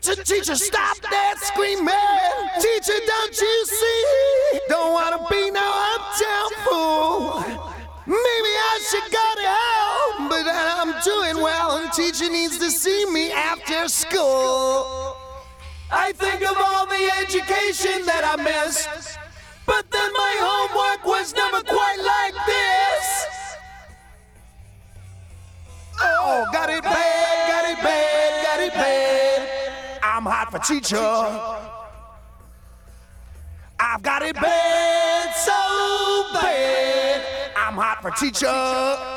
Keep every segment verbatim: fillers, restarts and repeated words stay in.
Teacher, teacher, stop that screaming. Teacher, don't you see? Don't wanna be no uptown fool. Maybe I should go to hell, but I'm doing well, and teacher needs to see me after school. I think of all the education that I missed, but then my homework was never quite like this. Oh, got it bad, got it bad, got it bad. I'm hot for teacher. I've got it bad, so bad. I'm hot for teacher.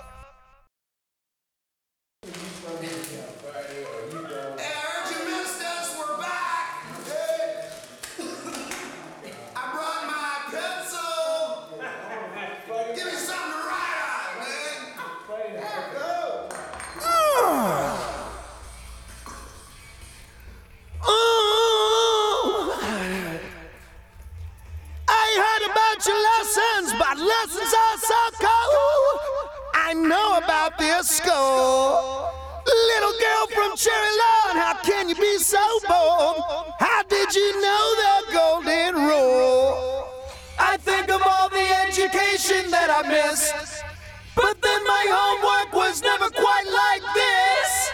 Lessons, but lessons are so cold. I know about this school. Little girl from Cherry Lawn, how can you be so bold? How did you know the golden rule? I think of all the education that I missed, but then my homework was never quite like this.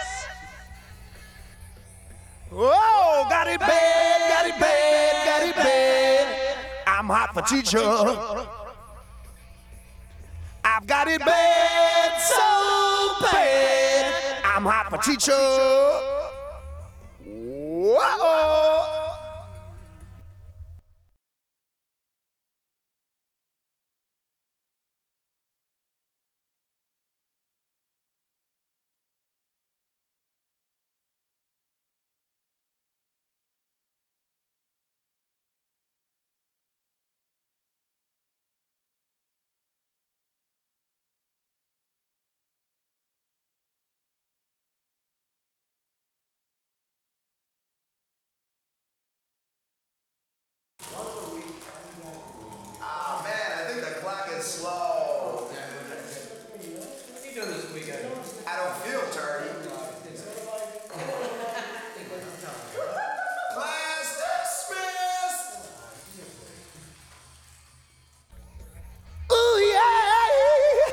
Oh, got it bad, got it bad, got it bad. I'm hot for teacher. I've got it bad, so bad. I'm hot for teacher. Whoa. Oh man, I think the clock is slow. What are you doing this weekend? I don't feel dirty. Class dismissed. Ooh yeah.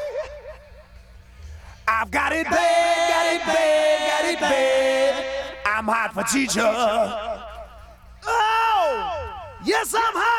I've got it bad, got it bad, got it bad. I'm hot for teacher. Oh, yes, I'm hot.